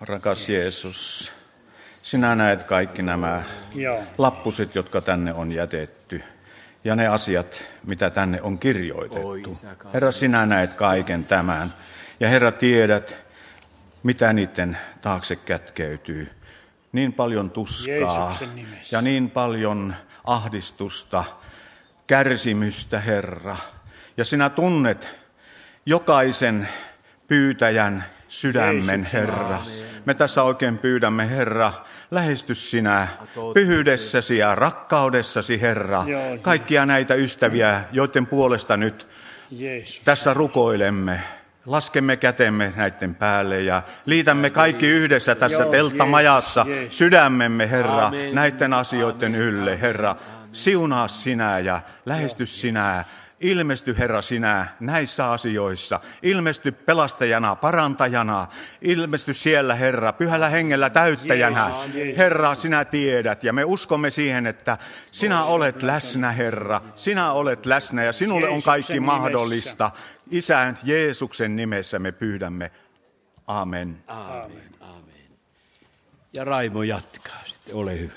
Rakas Jeesus, sinä näet kaikki nämä lappuset, jotka tänne on jätetty, ja ne asiat, mitä tänne on kirjoitettu. Herra, sinä näet kaiken tämän, ja Herra, tiedät, mitä niiden taakse kätkeytyy. Niin paljon tuskaa ja niin paljon ahdistusta, kärsimystä, Herra. Ja sinä tunnet jokaisen pyytäjän sydämen, Herra. Me tässä oikein pyydämme, Herra, lähesty sinä pyhyydessäsi ja rakkaudessasi, Herra. Kaikkia näitä ystäviä, joiden puolesta nyt tässä rukoilemme. Laskemme kätemme näiden päälle ja liitämme kaikki yhdessä tässä telttamajassa sydämemme, Herra, näiden asioiden ylle, Herra. Siunaa sinä ja lähesty sinä. Ilmesty, Herra, sinä näissä asioissa. Ilmesty pelastajana, parantajana. Ilmesty siellä, Herra, pyhällä hengellä täyttäjänä. Herra, sinä tiedät ja me uskomme siihen, että sinä olet läsnä, Herra. Sinä olet läsnä ja sinulle on kaikki mahdollista. Isän Jeesuksen nimessä me pyydämme. Amen. Amen. Amen. Ja Raimo jatkaa sitten, ole hyvä.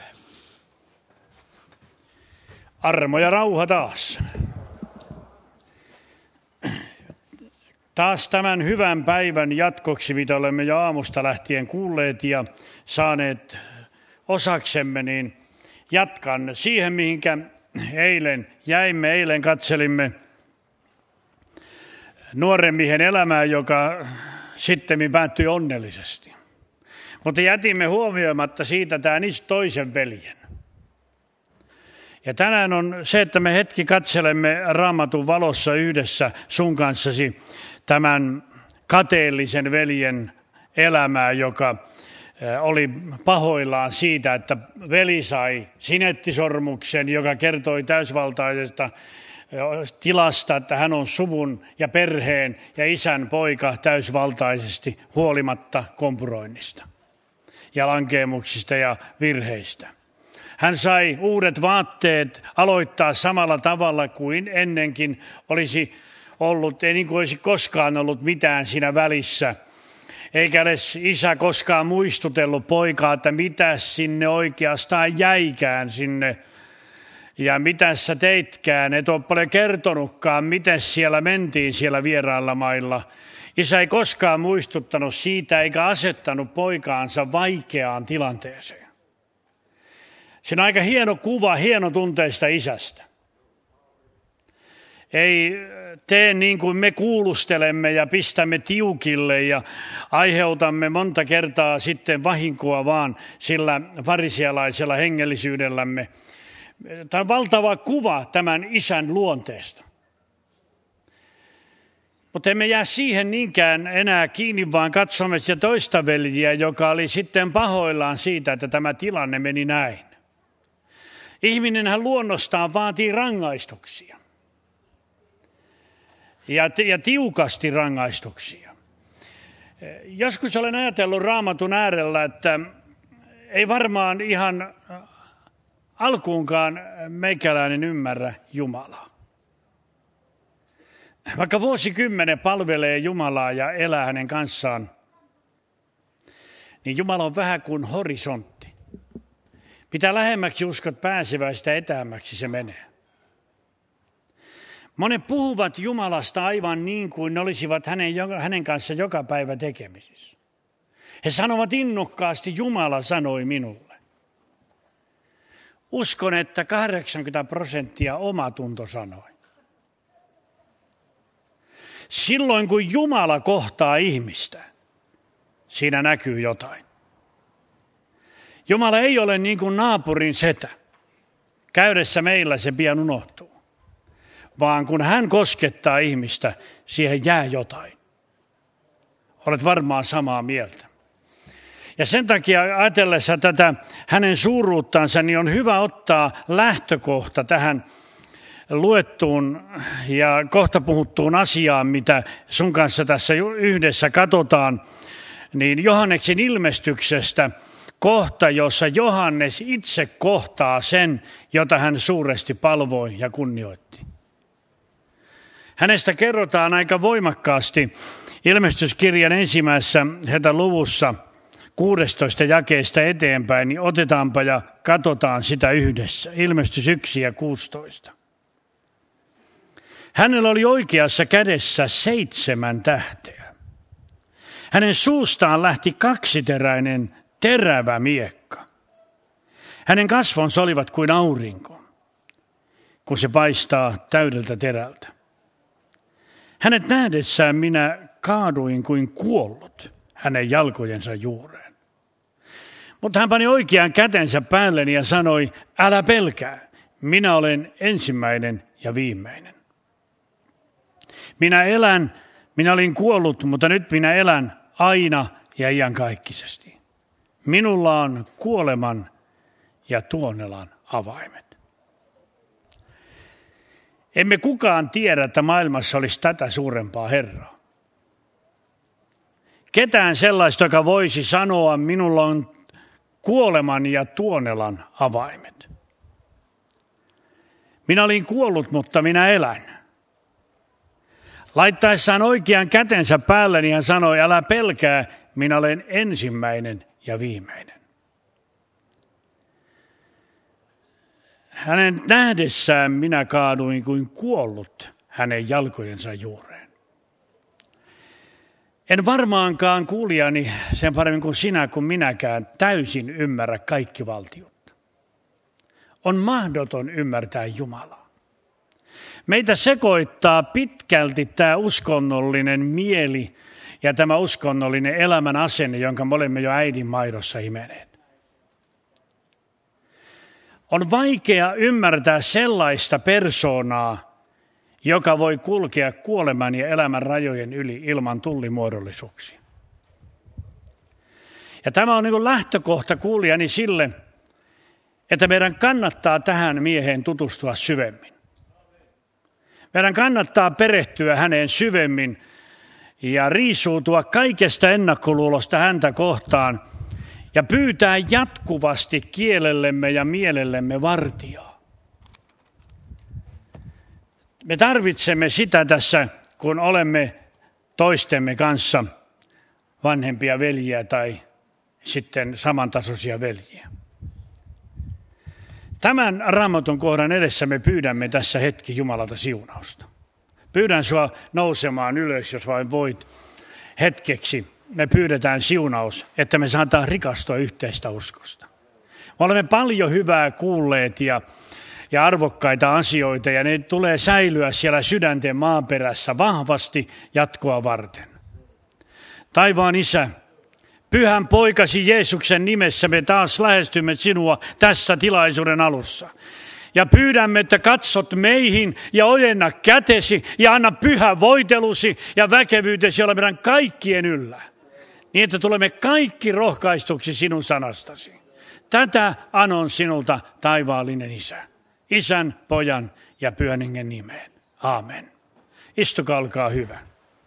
Armo ja rauha taas. Taas tämän hyvän päivän jatkoksi, mitä olemme jo aamusta lähtien kuulleet ja saaneet osaksemme, niin jatkan siihen, mihinkä eilen jäimme. Eilen katselimme nuoren miehen elämää, joka sittemmin päättyi onnellisesti. Mutta jätimme huomioimatta siitä tämän toisen veljen. Ja tänään on se, että me hetki katselemme Raamatun valossa yhdessä sun kanssasi tämän kateellisen veljen elämää, joka oli pahoillaan siitä, että veli sai sinettisormuksen, joka kertoi täysvaltaisesta tilasta, että hän on suvun ja perheen ja isän poika täysvaltaisesti huolimatta kompuroinnista ja lankeemuksista ja virheistä. Hän sai uudet vaatteet aloittaa samalla tavalla kuin ennenkin olisi ollut, ei niin kuin olisi koskaan ollut mitään siinä välissä. Eikä edes isä koskaan muistutellut poikaa, että mitä sinne oikeastaan jäikään sinne. Ja mitä sä teitkään, et ole paljon kertonutkaan, miten siellä mentiin siellä vierailla mailla. Isä ei koskaan muistuttanut siitä eikä asettanut poikaansa vaikeaan tilanteeseen. Se on aika hieno kuva hienotunteista isästä. Ei tee niin kuin me kuulustelemme ja pistämme tiukille ja aiheutamme monta kertaa sitten vahinkoa vaan sillä farisialaisella hengellisyydellämme. Tämä on valtava kuva tämän isän luonteesta. Mutta emme jää siihen niinkään enää kiinni, vaan katsomme sitä toista veljiä, joka oli sitten pahoillaan siitä, että tämä tilanne meni näin. Ihminenhän luonnostaan vaatii rangaistuksia. Ja tiukasti rangaistuksia. Joskus olen ajatellut Raamatun äärellä, että ei varmaan ihan alkuunkaan meikäläinen ymmärrä Jumalaa. Vaikka vuosikymmenen palvelee Jumalaa ja elää hänen kanssaan, niin Jumala on vähän kuin horisontti. Mitä lähemmäksi uskot pääsevän, sitä etäämmäksi se menee. Monet puhuvat Jumalasta aivan niin kuin ne olisivat hänen kanssa joka päivä tekemisissä. He sanovat innokkaasti, Jumala sanoi minulle. Uskon, että 80% omatunto sanoi. Silloin kun Jumala kohtaa ihmistä, siinä näkyy jotain. Jumala ei ole niin kuin naapurin setä. Käydessä meillä se pian unohtuu. Vaan kun hän koskettaa ihmistä, siihen jää jotain. Olet varmaan samaa mieltä. Ja sen takia ajatellessa tätä hänen suuruuttansa, niin on hyvä ottaa lähtökohta tähän luettuun ja kohta puhuttuun asiaan, mitä sun kanssa tässä yhdessä katsotaan, niin Johanneksen ilmestyksestä kohta, jossa Johannes itse kohtaa sen, jota hän suuresti palvoi ja kunnioitti. Hänestä kerrotaan aika voimakkaasti ilmestyskirjan ensimmäisessä luvussa 16 jakeesta eteenpäin, niin otetaanpa ja katsotaan sitä yhdessä. Ilmestys 1 ja 16. Hänellä oli oikeassa kädessä 7 tähteä. Hänen suustaan lähti 2-teräinen terävä miekka. Hänen kasvonsa olivat kuin aurinko, kun se paistaa täydeltä terältä. Hänet nähdessään minä kaaduin kuin kuollut hänen jalkojensa juureen. Mutta hän pani oikean kätensä päälleni ja sanoi, älä pelkää, minä olen ensimmäinen ja viimeinen. Minä olin kuollut, mutta nyt minä elän aina ja iankaikkisesti. Minulla on kuoleman ja tuonelan avaimet. Emme kukaan tiedä, että maailmassa olisi tätä suurempaa Herraa. Ketään sellaista, joka voisi sanoa, minulla on kuoleman ja tuonelan avaimet. Minä olin kuollut, mutta minä elän. Laittaessaan oikean kätensä päälleni hän sanoi, älä pelkää, minä olen ensimmäinen ja viimeinen. Hänen nähdessään minä kaaduin kuin kuollut hänen jalkojensa juureen. En varmaankaan kuulijani sen paremmin kuin sinä kuin minäkään täysin ymmärrä kaikkivaltiutta. On mahdoton ymmärtää Jumalaa. Meitä sekoittaa pitkälti tämä uskonnollinen mieli ja tämä uskonnollinen elämän asenne, jonka me olemme jo äidin maidossa imeneet. On vaikea ymmärtää sellaista persoonaa, joka voi kulkea kuoleman ja elämän rajojen yli ilman tullimuodollisuuksia. Ja tämä on niin kuin lähtökohta kuulijani sille, että meidän kannattaa tähän mieheen tutustua syvemmin. Meidän kannattaa perehtyä häneen syvemmin ja riisuutua kaikesta ennakkoluulosta häntä kohtaan ja pyytää jatkuvasti kielellemme ja mielellemme vartijaa. Me tarvitsemme sitä tässä, kun olemme toistemme kanssa vanhempia veljiä tai sitten samantasoisia veljiä. Tämän Raamatun kohdan edessä me pyydämme tässä hetki Jumalalta siunausta. Pyydän sua nousemaan ylös, jos vain voit hetkeksi. Me pyydetään siunaus, että me saadaan rikastua yhteistä uskosta. Me olemme paljon hyvää kuulleet ja arvokkaita asioita ja ne tulee säilyä siellä sydänten maaperässä vahvasti jatkoa varten. Taivaan Isä, Pyhän Poikasi Jeesuksen nimessä me taas lähestymme sinua tässä tilaisuuden alussa. Ja pyydämme, että katsot meihin ja ojenna kätesi ja anna pyhä voitelusi ja väkevyytesi olla meidän kaikkien yllä. Niin, että tulemme kaikki rohkaistuksi sinun sanastasi. Tätä anon sinulta, taivaallinen Isä. Isän, Pojan ja Pyhän Hengen nimeen. Aamen. Istukaa, olkaa hyvä.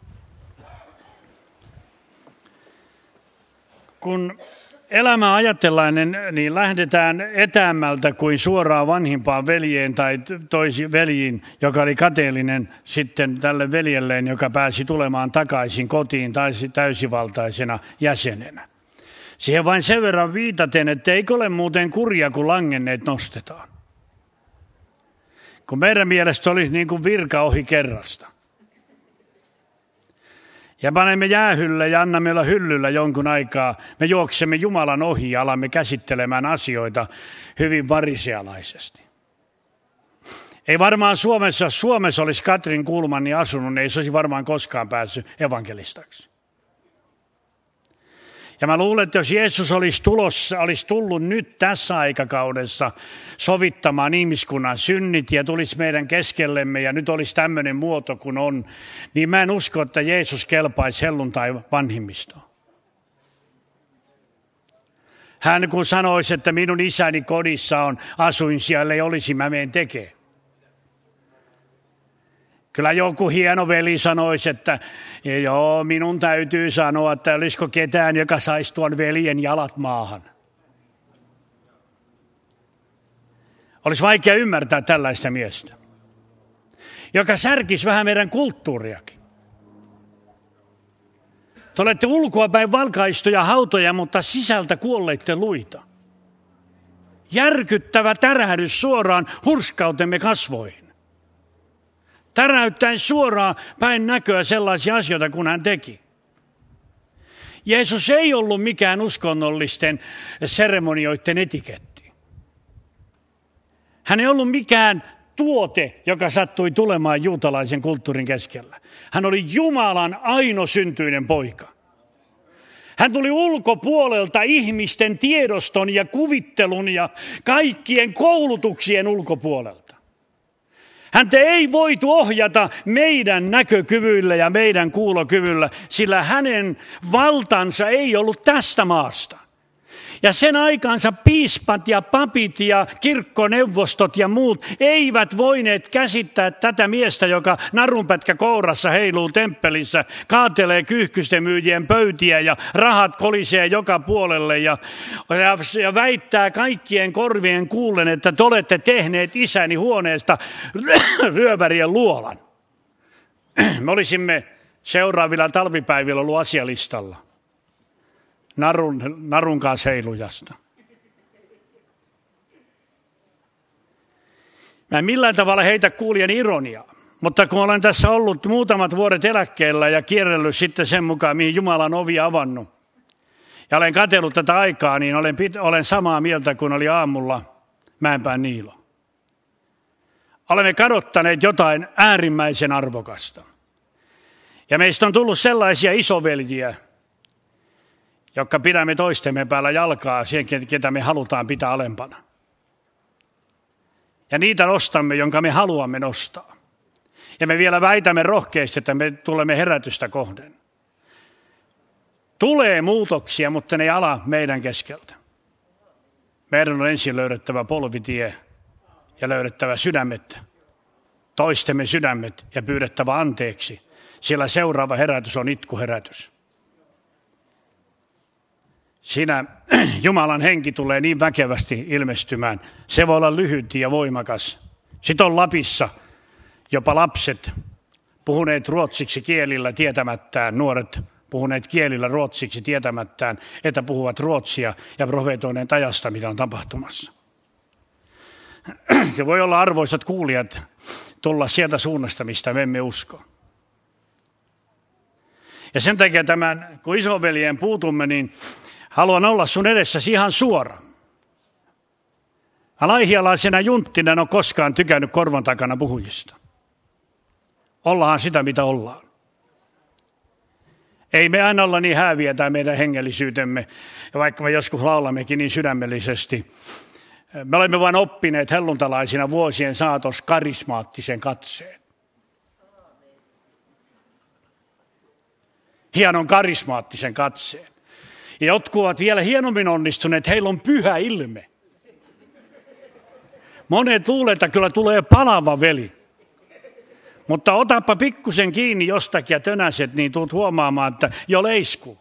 Kun elämää ajatellaan, niin lähdetään etäämmältä kuin suoraan vanhimpaan veljeen tai veljiin, joka oli kateellinen sitten tälle veljelleen, joka pääsi tulemaan takaisin kotiin täysivaltaisena jäsenenä. Siihen vain sen verran viitaten, että eikö ole muuten kurja, kun langenneet nostetaan. Kun meidän mielestä oli niin kuin virka ohi kerrasta. Ja panemme jäähylle ja annamme olla hyllyllä jonkun aikaa. Me juoksemme Jumalan ohi ja alamme käsittelemään asioita hyvin varisealaisesti. Ei varmaan Suomessa olisi Katrin Kulmanni asunut, niin ei se olisi varmaan koskaan päässyt evankelistaksi. Ja mä luulen, että jos Jeesus olisi tullut nyt tässä aikakaudessa sovittamaan ihmiskunnan synnit ja tulisi meidän keskellemme ja nyt olisi tämmöinen muoto kuin on, niin mä en usko, että Jeesus kelpaisi helluntai vanhimmistoon. Hän kun sanoisi, että minun isäni kodissa on asuin siellä, ei olisi, mä menen tekemään. Kyllä joku hieno veli sanoisi, että joo, minun täytyy sanoa, että olisiko ketään, joka saisi tuon veljen jalat maahan. Olisi vaikea ymmärtää tällaista miestä, joka särkisi vähän meidän kulttuuriakin. Te olette ulkoapäin valkaistuja hautoja, mutta sisältä kuolleitte luita. Järkyttävä tärähdys suoraan hurskautemme kasvoihin. Täräyttäen suoraan päin näköä sellaisia asioita, kun hän teki. Jeesus ei ollut mikään uskonnollisten seremonioiden etiketti. Hän ei ollut mikään tuote, joka sattui tulemaan juutalaisen kulttuurin keskellä. Hän oli Jumalan ainosyntyinen poika. Hän tuli ulkopuolelta ihmisten tiedoston ja kuvittelun ja kaikkien koulutuksien ulkopuolelta. Häntä ei voitu ohjata meidän näkökyvyllä ja meidän kuulokyvyllä, sillä hänen valtansa ei ollut tästä maasta. Ja sen aikaansa piispat ja papit ja kirkkoneuvostot ja muut eivät voineet käsittää tätä miestä, joka narunpätkä kourassa heiluu temppelissä, kaatelee kyyhkysten myyjien pöytiä ja rahat kolisee joka puolelle ja väittää kaikkien korvien kuullen, että te olette tehneet isäni huoneesta ryövärien luolan. Me olisimme seuraavilla talvipäivillä ollut asialistalla. Narun kanssa heilujasta. Mä en millään tavalla heitä kuulijan ironiaa, mutta kun olen tässä ollut muutamat vuodet eläkkeellä ja kierrellyt sitten sen mukaan, mihin Jumala on ovi avannut, ja olen katsellut tätä aikaa, niin olen samaa mieltä kuin oli aamulla Mäenpään Niilo. Olemme kadottaneet jotain äärimmäisen arvokasta. Ja meistä on tullut sellaisia isoveljiä, jotka pidämme toistemme päällä jalkaa siihen, ketä me halutaan pitää alempana. Ja niitä nostamme, jonka me haluamme nostaa. Ja me vielä väitämme rohkeasti, että me tulemme herätystä kohden. Tulee muutoksia, mutta ne ei ala meidän keskeltä. Meidän on ensin löydettävä polvitie ja löydettävä sydämet, toistemme sydämet ja pyydettävä anteeksi, sillä seuraava herätys on itkuherätys. Siinä Jumalan henki tulee niin väkevästi ilmestymään. Se voi olla lyhyt ja voimakas. Sitten on Lapissa jopa lapset puhuneet ruotsiksi kielillä tietämättään, nuoret puhuneet kielillä ruotsiksi tietämättään, että puhuvat ruotsia ja profeetoineet ajasta, mitä on tapahtumassa. Se voi olla, arvoisat kuulijat, tulla sieltä suunnasta, mistä me emme usko. Ja sen takia tämän, kun isoveljeen puutumme, niin haluan olla sun edessäsi ihan suora. Laihialaisena junttina en ole koskaan tykännyt korvan takana puhujista. Ollaan sitä, mitä ollaan. Ei me aina olla niin hääviä tai meidän hengellisyytemme, ja vaikka me joskus laulammekin niin sydämellisesti. Me olemme vain oppineet helluntalaisina vuosien saatossa karismaattisen katseen. Hienon karismaattisen katseen. Ja jotkut ovat vielä hienommin onnistuneet, heillä on pyhä ilme. Monet luulee, että kyllä tulee palava veli. Mutta otapa pikkusen kiinni jostakin ja tönäset, niin tulet huomaamaan, että jo leiskuu.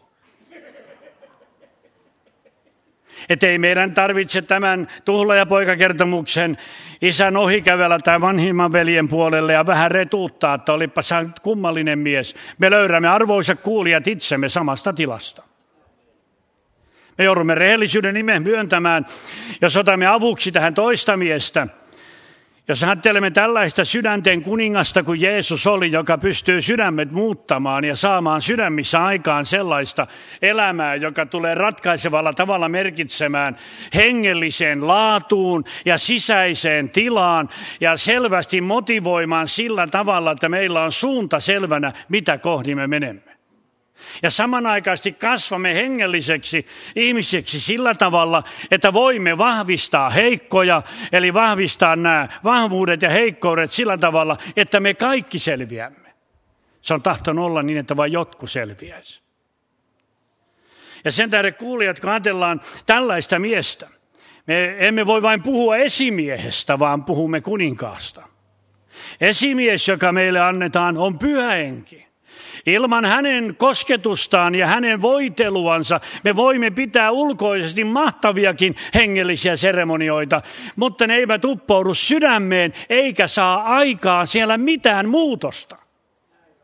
Että ei meidän tarvitse tämän tuhlaajapoikakertomuksen isän ohikävellä tai vanhimman veljen puolelle ja vähän retuuttaa, että olipa sä kummallinen mies. Me löydämme, arvoisat kuulijat, itsemme samasta tilasta. Me joudumme rehellisyyden nimeen myöntämään, jos otamme avuksi tähän toista miestä. Jos ajattelemme tällaista sydänten kuningasta kuin Jeesus oli, joka pystyy sydämet muuttamaan ja saamaan sydämissä aikaan sellaista elämää, joka tulee ratkaisevalla tavalla merkitsemään hengelliseen laatuun ja sisäiseen tilaan ja selvästi motivoimaan sillä tavalla, että meillä on suunta selvänä, mitä kohdi me menemme. Ja samanaikaisesti kasvamme hengelliseksi ihmiseksi sillä tavalla, että voimme vahvistaa heikkoja, eli vahvistaa nämä vahvuudet ja heikkoudet sillä tavalla, että me kaikki selviämme. Se on tahtonut olla niin, että vain jotkut selviäisi. Ja sen tähden kuulijat, kun ajatellaan tällaista miestä, me emme voi vain puhua esimiehestä, vaan puhumme kuninkaasta. Esimies, joka meille annetaan, on pyhä henki. Ilman hänen kosketustaan ja hänen voiteluansa me voimme pitää ulkoisesti mahtaviakin hengellisiä seremonioita, mutta ne eivät uppoudu sydämeen eikä saa aikaan siellä mitään muutosta.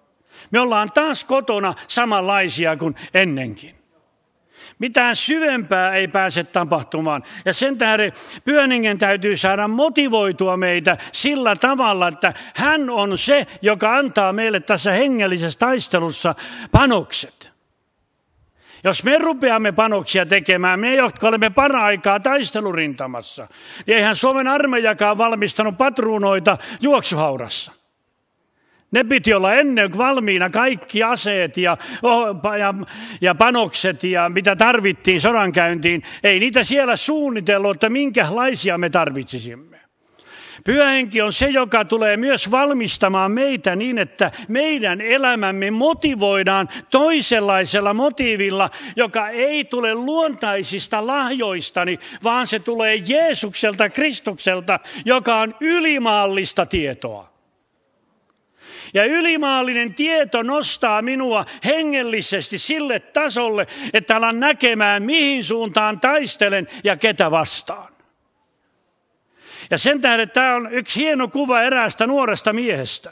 Me ollaan taas kotona samanlaisia kuin ennenkin. Mitään syvempää ei pääse tapahtumaan. Ja sen tähden Pyhän Hengen täytyy saada motivoitua meitä sillä tavalla, että hän on se, joka antaa meille tässä hengellisessä taistelussa panokset. Jos me rupeamme panoksia tekemään, me jotka olemme para-aikaa taistelurintamassa, niin eihän Suomen armeijakaan valmistanut patruunoita juoksuhaudassa. Ne piti olla ennen valmiina kaikki aseet ja panokset ja mitä tarvittiin sodankäyntiin. Ei niitä siellä suunnitellut, että minkälaisia me tarvitsisimme. Pyhä Henki on se, joka tulee myös valmistamaan meitä niin, että meidän elämämme motivoidaan toisenlaisella motiivilla, joka ei tule luontaisista lahjoistani, vaan se tulee Jeesukselta, Kristukselta, joka on ylimaallista tietoa. Ja ylimaallinen tieto nostaa minua hengellisesti sille tasolle, että alan näkemään, mihin suuntaan taistelen ja ketä vastaan. Ja sen tähden tämä on yksi hieno kuva eräästä nuoresta miehestä.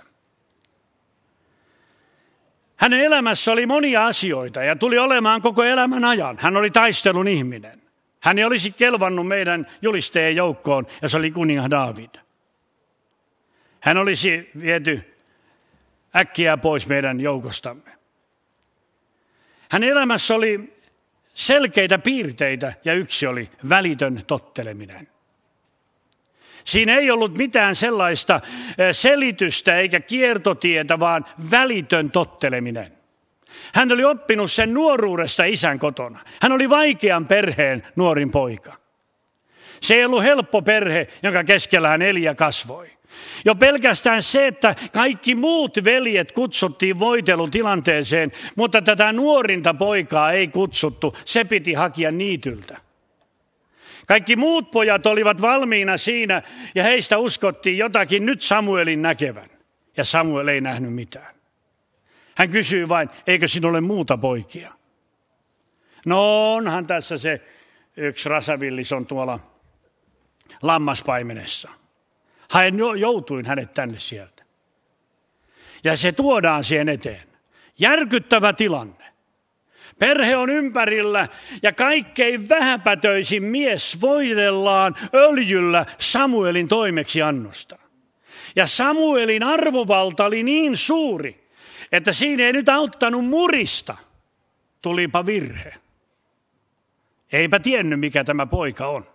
Hänen elämässä oli monia asioita ja tuli olemaan koko elämän ajan. Hän oli taistelun ihminen. Hän ei olisi kelvannut meidän julistajien joukkoon, ja se oli kuningas Daavid. Hän olisi viety äkkiä pois meidän joukostamme. Hänen elämässä oli selkeitä piirteitä ja yksi oli välitön totteleminen. Siinä ei ollut mitään sellaista selitystä eikä kiertotietä, vaan välitön totteleminen. Hän oli oppinut sen nuoruudesta isän kotona. Hän oli vaikean perheen nuorin poika. Se ei ollut helppo perhe, jonka keskellä hän eli ja kasvoi. Jo pelkästään se, että kaikki muut veljet kutsuttiin voitelutilanteeseen, mutta tätä nuorinta poikaa ei kutsuttu, se piti hakea niityltä. Kaikki muut pojat olivat valmiina siinä ja heistä uskottiin jotakin nyt Samuelin näkevän. Ja Samuel ei nähnyt mitään. Hän kysyi vain, eikö sinulle muuta poikia? No onhan tässä se yksi rasavillis on tuolla lammaspaimenessa. Hain joutuin hänet tänne sieltä. Ja se tuodaan siihen eteen. Järkyttävä tilanne. Perhe on ympärillä ja kaikkein vähäpätöisin mies voidellaan öljyllä Samuelin toimeksiannosta. Ja Samuelin arvovalta oli niin suuri, että siinä ei nyt auttanut murista. Tulipa virhe. Eipä tiennyt, mikä tämä poika on.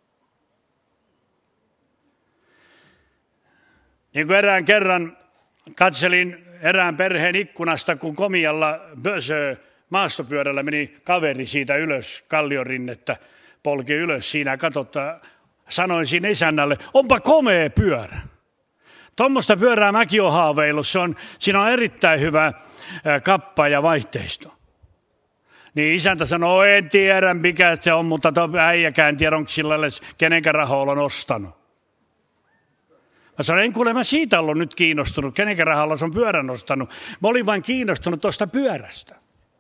Niin kuin erään kerran katselin erään perheen ikkunasta, kun Komialla maastopyörällä meni kaveri siitä ylös, kalliorinnettä polki ylös siinä, katsottaa, sanoin siinä isännälle, onpa komea pyörä. Tuommoista pyörää mäkin olen haaveillut, siinä on erittäin hyvä kappa ja vaihteisto. Niin isäntä sanoi, en tiedä mikä se on, mutta äijäkään tiedä, onko sillä kenenkä rahoilla on ostanut. Mä sanoin, en kuule mä siitä ollut nyt kiinnostunut, kenenkä rahalla se on pyörän ostanut. Mä olin vain kiinnostunut tuosta pyörästä.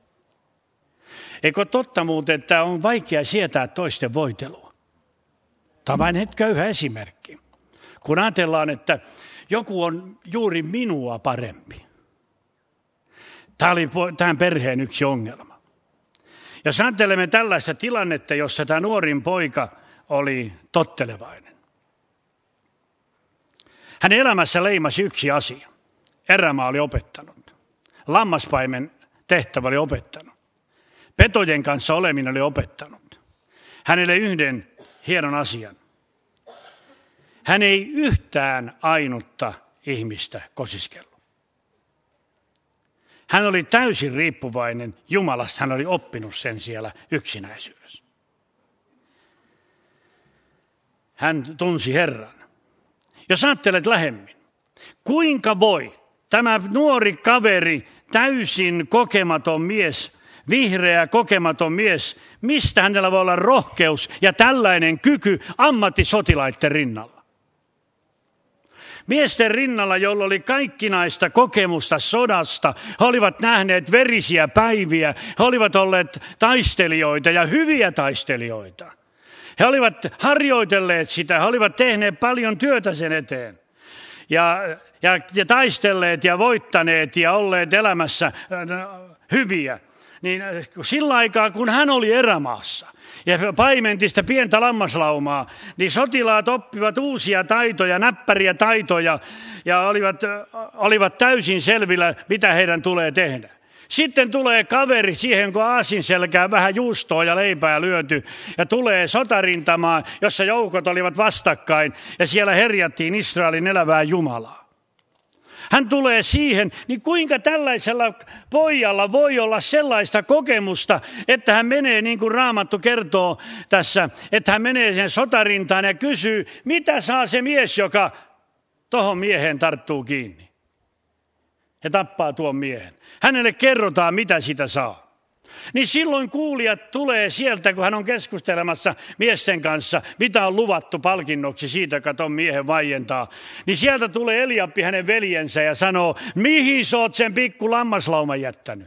Eikö totta muuten, että on vaikea sietää toisten voitelua? Tämä on vain köyhä esimerkki. Kun ajatellaan, että joku on juuri minua parempi. Tämä oli tämän perheen yksi ongelma. Jos ajattelemme tällaista tilannetta, jossa tämä nuorin poika oli tottelevainen. Hänen elämässä leimasi yksi asia. Erämaa oli opettanut. Lammaspaimen tehtävä oli opettanut. Petojen kanssa oleminen oli opettanut. Hänelle yhden hienon asian. Hän ei yhtään ainutta ihmistä kosiskellut. Hän oli täysin riippuvainen Jumalasta. Hän oli oppinut sen siellä yksinäisyydessä. Hän tunsi Herran. Jos ajattelet lähemmin, kuinka voi tämä nuori kaveri, täysin kokematon mies, vihreä kokematon mies, mistä hänellä voi olla rohkeus ja tällainen kyky ammattisotilaiden rinnalla? Miesten rinnalla, joilla oli kaikkinaista kokemusta sodasta, he olivat nähneet verisiä päiviä, he olivat olleet taistelijoita ja hyviä taistelijoita. He olivat harjoitelleet sitä, he olivat tehneet paljon työtä sen eteen. Ja ja taistelleet ja voittaneet ja olleet elämässä hyviä, niin sillä aikaa kun hän oli erämaassa ja paimenti sitä pientä lammaslaumaa, niin sotilaat oppivat uusia taitoja, näppäriä taitoja ja olivat täysin selvillä, mitä heidän tulee tehdä. Sitten tulee kaveri siihen, kun aasinselkään vähän juustoa ja leipää lyöty ja tulee sotarintamaan, jossa joukot olivat vastakkain ja siellä herjattiin Israelin elävää Jumalaa. Hän tulee siihen, niin kuinka tällaisella pojalla voi olla sellaista kokemusta, että hän menee, niin kuin Raamattu kertoo tässä, että hän menee sen sotarintaan ja kysyy, mitä saa se mies, joka tohon mieheen tarttuu kiinni. Ja tappaa tuon miehen. Hänelle kerrotaan, mitä sitä saa. Niin silloin kuulijat tulee sieltä, kun hän on keskustelemassa miesten kanssa, mitä on luvattu palkinnoksi siitä, joka ton miehen vaientaa. Niin sieltä tulee Eliappi, hänen veljensä, ja sanoo, mihin sä oot sen pikku lammaslauman jättänyt?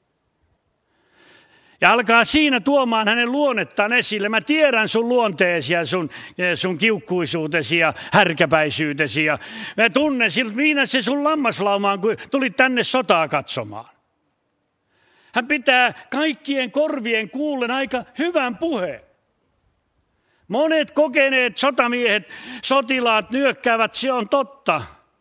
Ja alkaa siinä tuomaan hänen luonnettaan esille. Mä tiedän sun luonteesi ja sun kiukkuisuutesi ja härkäpäisyytesi. Ja mä tunnen siltä, mihin se sun lammaslaumaan, kun tulit tänne sotaa katsomaan. Hän pitää kaikkien korvien kuullen aika hyvän puheen. Monet kokeneet sotamiehet, sotilaat nyökkäävät, se on totta.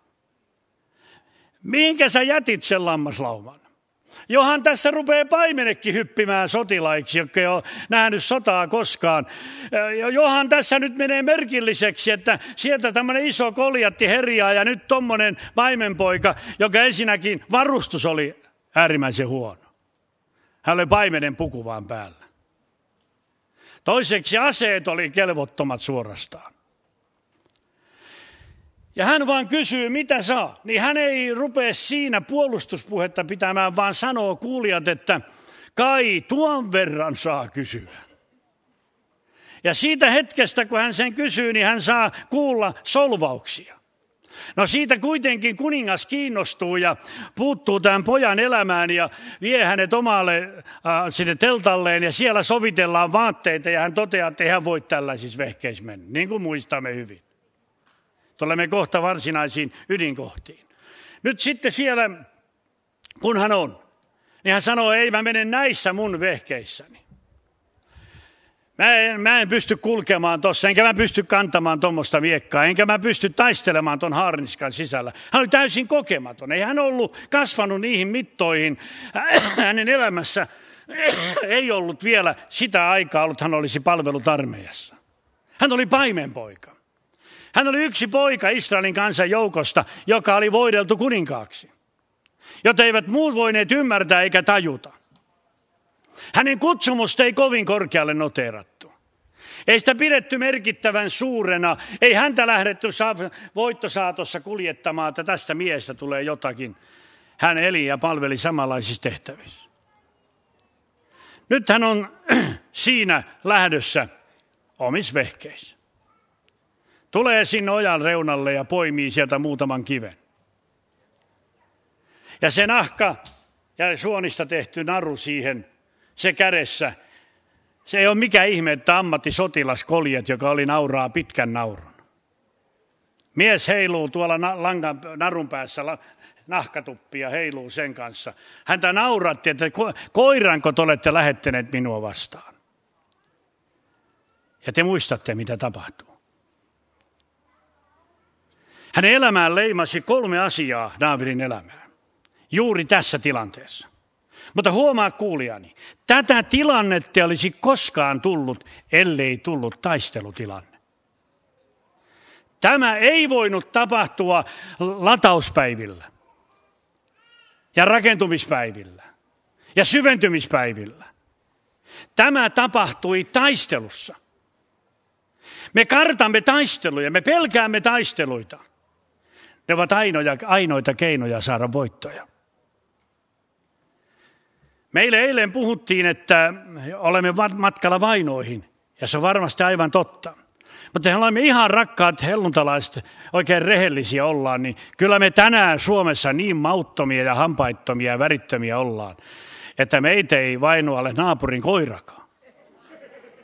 Mihinkä sä jätit sen lammaslauman? Johan tässä rupeaa paimenekin hyppimään sotilaiksi, jotka ei ole nähnyt sotaa koskaan. Johan tässä nyt menee merkilliseksi, että sieltä tämmöinen iso Koljatti herjaa ja nyt tommonen paimenpoika, joka ensinnäkin varustus oli äärimmäisen huono. Hän oli paimenen puku vaan päällä. Toiseksi aseet oli kelvottomat suorastaan. Ja hän vaan kysyy, mitä saa. Niin hän ei rupea siinä puolustuspuhetta pitämään, vaan sanoo kuulijat, että kai tuon verran saa kysyä. Ja siitä hetkestä, kun hän sen kysyy, niin hän saa kuulla solvauksia. No siitä kuitenkin kuningas kiinnostuu ja puuttuu tämän pojan elämään ja vie hänet omalle sinne teltalleen ja siellä sovitellaan vaatteita ja hän toteaa, että ei hän voi tällaisissa vehkeissä mennä, niin kuin muistamme hyvin. Tulemme kohta varsinaisiin ydinkohtiin. Nyt sitten siellä, kun hän on, niin hän sanoo, ei mä menen näissä mun vehkeissäni. Mä en pysty kulkemaan tossa, enkä mä pysty kantamaan tuommoista miekkaa, enkä mä pysty taistelemaan ton haarniskan sisällä. Hän oli täysin kokematon, ei hän ollut kasvanut niihin mittoihin. Hänen elämässä ei ollut vielä sitä aikaa ollut, hän olisi palvellut armeijassa. Hän oli paimenpoika. Hän oli yksi poika Israelin kansan joukosta, joka oli voideltu kuninkaaksi, jota eivät muut voineet ymmärtää eikä tajuta. Hänen kutsumusta ei kovin korkealle noteerattu. Ei sitä pidetty merkittävän suurena. Ei häntä lähdetty voittosaatossa kuljettamaan, että tästä miestä tulee jotakin. Hän eli ja palveli samanlaisissa tehtävissä. Nyt hän on siinä lähdössä omissa vehkeissä. Tulee sinne ojan reunalle ja poimii sieltä muutaman kiven. Ja se nahka ja suonista tehty naru siihen, se kädessä. Se ei ole mikään ihme, että ammattisotilaskoljet, joka oli nauraa pitkän naurun. Mies heiluu tuolla narun päässä, nahkatuppi ja heiluu sen kanssa. Häntä nauratti, että koiranko te olette lähettäneet minua vastaan. Ja te muistatte, mitä tapahtuu. Hänen elämään leimasi 3 asiaa Daavidin elämään. Juuri tässä tilanteessa. Mutta huomaa kuulijani, tätä tilannetta olisi koskaan tullut, ellei tullut taistelutilanne. Tämä ei voinut tapahtua latauspäivillä ja rakentumispäivillä ja syventymispäivillä. Tämä tapahtui taistelussa. Me kartamme taisteluja, me pelkäämme taisteluita. Ne ovat ainoita keinoja saada voittoja. Meille eilen puhuttiin, että olemme matkalla vainoihin, ja se on varmasti aivan totta. Mutta me olemme ihan rakkaat helluntalaiset, oikein rehellisiä ollaan, niin kyllä me tänään Suomessa niin mauttomia ja hampaittomia ja värittömiä ollaan, että meitä ei vainoa ole naapurin koirakaan.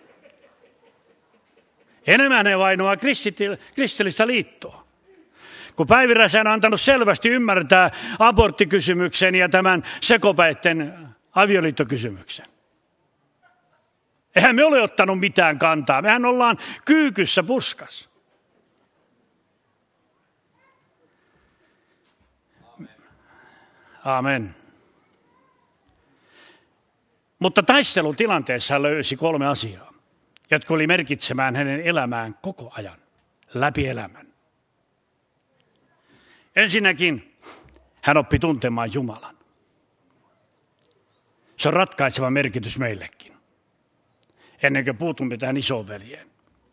Enemmän ne vainoaa kristillistä liittoa. Kun Päivi Räsänen on antanut selvästi ymmärtää aborttikysymyksen ja tämän sekopäitten avioliittokysymyksen. Eihän me ole ottanut mitään kantaa. Mehän ollaan kyykyssä puskassa. Amen. Mutta taistelutilanteessa hän löysi 3 asiaa, jotka oli merkitsemään hänen elämään koko ajan, läpi elämän. Ensinnäkin hän oppi tuntemaan Jumalan. Se on ratkaiseva merkitys meillekin, ennen kuin puutumme tähän isoveljeen.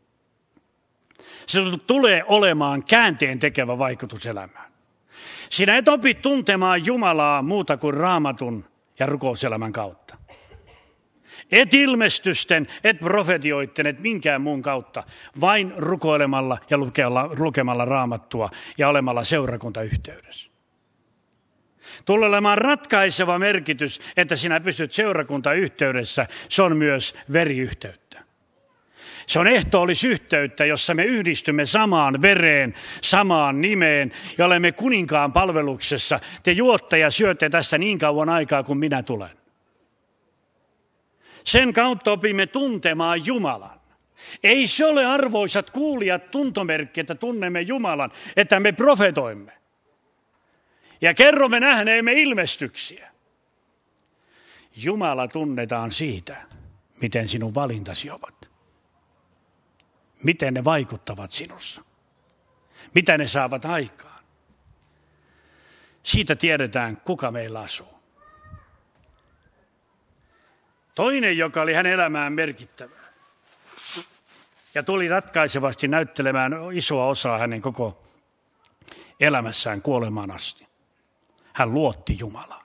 Se tulee olemaan käänteen tekevä vaikutus elämään. Sinä et opi tuntemaan Jumalaa muuta kuin Raamatun ja rukouselämän kautta. Et ilmestysten, et profetioitten, et minkään muun kautta, vain rukoilemalla ja lukemalla Raamattua ja olemalla seurakuntayhteydessä. Tulee olemaan ratkaiseva merkitys, että sinä pystyt seurakuntayhteydessä, se on myös veriyhteyttä. Se on ehtoollisyhteyttä, jossa me yhdistymme samaan vereen, samaan nimeen ja olemme kuninkaan palveluksessa. Te juotte ja syötte tästä niin kauan aikaa, kun minä tulen. Sen kautta opimme tuntemaan Jumalan. Ei se ole, arvoisat kuulijat, tuntomerkki, että tunnemme Jumalan, että me profetoimme. Ja kerromme nähneemme ilmestyksiä. Jumala tunnetaan siitä, miten sinun valintasi ovat. Miten ne vaikuttavat sinussa. Mitä ne saavat aikaan. Siitä tiedetään, kuka meillä asuu. Toinen, joka oli hänen elämään merkittävää ja tuli ratkaisevasti näyttelemään isoa osaa hänen koko elämässään kuolemaan asti. Hän luotti Jumalaan.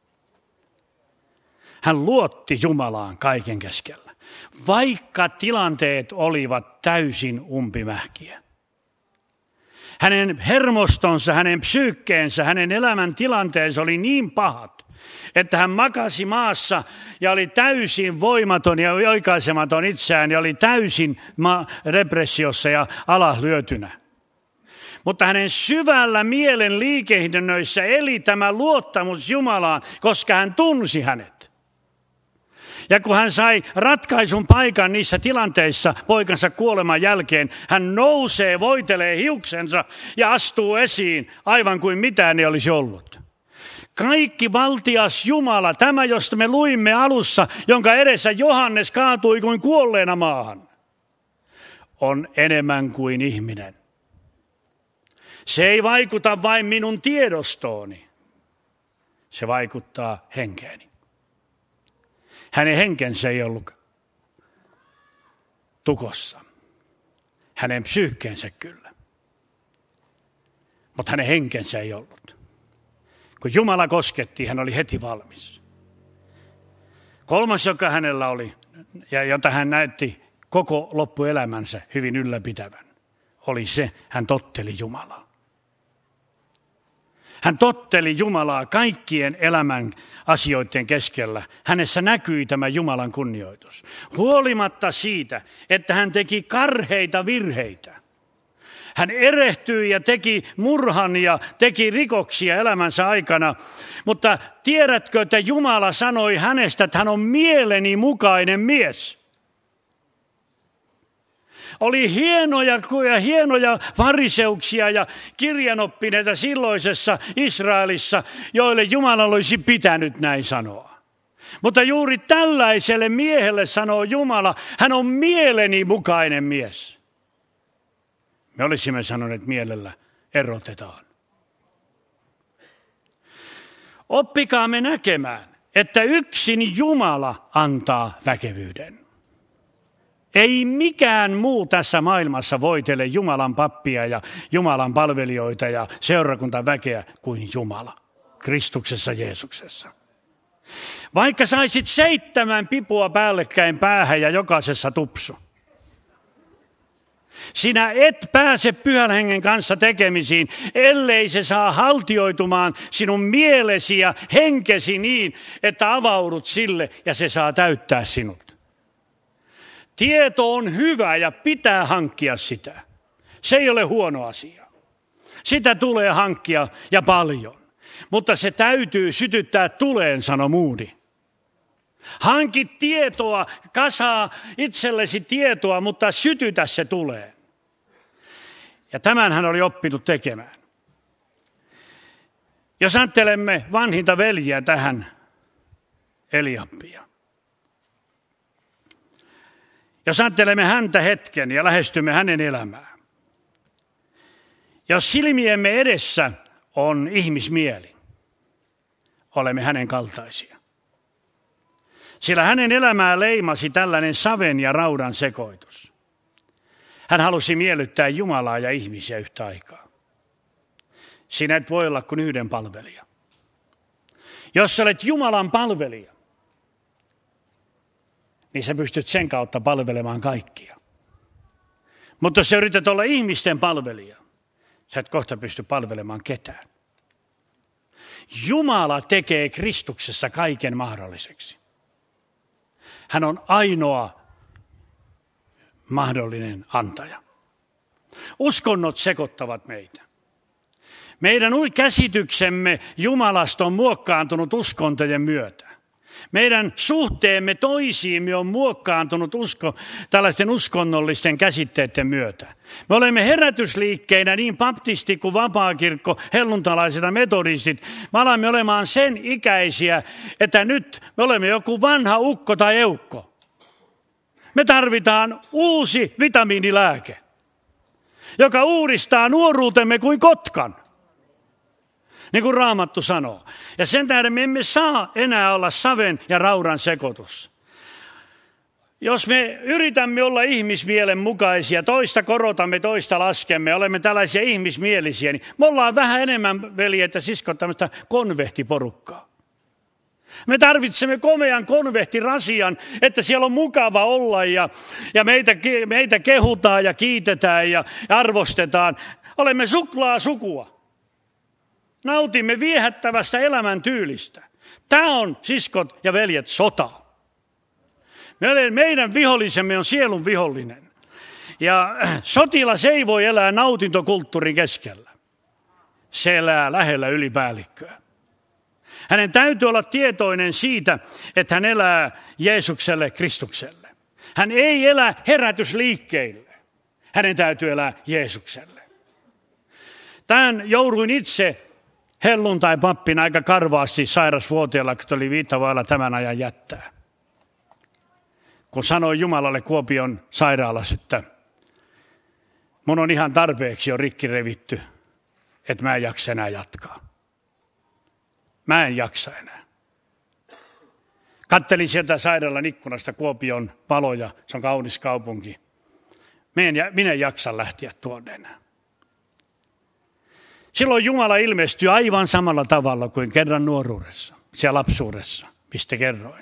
Hän luotti Jumalaan kaiken keskellä, vaikka tilanteet olivat täysin umpimähkiä. Hänen hermostonsa, hänen psyykkeensä, hänen elämäntilanteensa oli niin pahat, että hän makasi maassa ja oli täysin voimaton ja oikaisematon itseään ja oli täysin depressiossa ja alaslyötynä. Mutta hänen syvällä mielen liikehdinnöissä eli tämä luottamus Jumalaan, koska hän tunsi hänet. Ja kun hän sai ratkaisun paikan niissä tilanteissa poikansa kuoleman jälkeen, hän nousee, voitelee hiuksensa ja astuu esiin aivan kuin mitään ei olisi ollut. Kaikki valtias Jumala, tämä josta me luimme alussa, jonka edessä Johannes kaatui kuin kuolleena maahan, on enemmän kuin ihminen. Se ei vaikuta vain minun tiedostooni, se vaikuttaa henkeeni. Hänen henkensä ei ollut tukossa, hänen psyykkeensä kyllä, mutta hänen henkensä ei ollut. Kun Jumala kosketti, hän oli heti valmis. Kolmas, joka hänellä oli, ja jota hän näytti koko loppuelämänsä hyvin ylläpitävän, oli se, hän totteli Jumalaa. Hän totteli Jumalaa kaikkien elämän asioiden keskellä. Hänessä näkyi tämä Jumalan kunnioitus. Huolimatta siitä, että hän teki karheita virheitä. Hän erehtyi ja teki murhan ja teki rikoksia elämänsä aikana. Mutta tiedätkö, että Jumala sanoi hänestä, että hän on mieleni mukainen mies. Oli hienoja fariseuksia ja kirjanoppineita silloisessa Israelissa, joille Jumala olisi pitänyt näin sanoa. Mutta juuri tällaiselle miehelle sanoo Jumala, hän on mieleni mukainen mies. Me olisimme sanoneet mielellä, erotetaan. Oppikaamme näkemään, että yksin Jumala antaa väkevyyden. Ei mikään muu tässä maailmassa voitele Jumalan pappia ja Jumalan palvelijoita ja seurakuntaväkeä kuin Jumala, Kristuksessa Jeesuksessa. Vaikka saisit 7 pipua päällekkäin päähän ja jokaisessa tupsu. Sinä et pääse Pyhän Hengen kanssa tekemisiin, ellei se saa haltioitumaan sinun mielesi ja henkesi niin, että avaudut sille ja se saa täyttää sinut. Tieto on hyvä ja pitää hankkia sitä. Se ei ole huono asia. Sitä tulee hankkia ja paljon. Mutta se täytyy sytyttää tuleen, sanoi Moody. Hanki tietoa, kasaa itsellesi tietoa, mutta sytytä se tuleen. Ja tämän hän oli oppinut tekemään. Jos ajattelemme vanhinta veljeä tähän, Eliabbia. Jos ajattelemme häntä hetken ja lähestymme hänen elämään. Jos silmiemme edessä on ihmismieli, olemme hänen kaltaisia. Sillä hänen elämää leimasi tällainen saven ja raudan sekoitus. Hän halusi miellyttää Jumalaa ja ihmisiä yhtä aikaa. Sinä et voi olla kuin yhden palvelija. Jos olet Jumalan palvelija, niin sä pystyt sen kautta palvelemaan kaikkia. Mutta jos sä yrität olla ihmisten palvelija, sä et kohta pysty palvelemaan ketään. Jumala tekee Kristuksessa kaiken mahdolliseksi. Hän on ainoa mahdollinen antaja. Uskonnot sekoittavat meitä. Meidän käsityksemme Jumalasta on muokkaantunut uskontojen myötä. Meidän suhteemme toisiimme on muokkaantunut tällaisten uskonnollisten käsitteiden myötä. Me olemme herätysliikkeinä, niin baptisti kuin vapaakirkko, helluntalaiset ja metodistit. Me alamme olemaan sen ikäisiä, että nyt me olemme joku vanha ukko tai eukko. Me tarvitaan uusi vitamiinilääke, joka uudistaa nuoruutemme kuin kotkan. Niin kuin Raamattu sanoo. Ja sen tähden me emme saa enää olla saven ja raudan sekoitus. Jos me yritämme olla ihmismielen mukaisia, toista korotamme, toista laskemme, olemme tällaisia ihmismielisiä, niin me ollaan vähän enemmän, veljet ja siskot, tämmöistä konvehtiporukkaa. Me tarvitsemme komean konvehtirasian, että siellä on mukava olla ja meitä kehutaan ja kiitetään ja arvostetaan. Olemme suklaasukua. Nautimme viehättävästä elämäntyylistä. Tämä on, siskot ja veljet, sota. Meidän vihollisemme on sielun vihollinen. Ja sotilas ei voi elää nautintokulttuurin keskellä. Se elää lähellä ylipäällikköä. Hänen täytyy olla tietoinen siitä, että hän elää Jeesukselle, Kristukselle. Hän ei elä herätysliikkeille. Hänen täytyy elää Jeesukselle. Tämän jouduin itse helluntai-pappina aika karvaasti sairasvuoteella, kun oli 5 vailla tämän ajan jättää. Kun sanoin Jumalalle Kuopion sairaalassa, että mun on ihan tarpeeksi jo rikki revitty, että mä en jaksa enää jatkaa. Mä en jaksa enää. Kattelin sieltä sairaalan ikkunasta Kuopion valoja, se on kaunis kaupunki. Minä en jaksa lähteä tuonne enää. Silloin Jumala ilmestyi aivan samalla tavalla kuin kerran nuoruudessa, siellä lapsuudessa, mistä kerroin.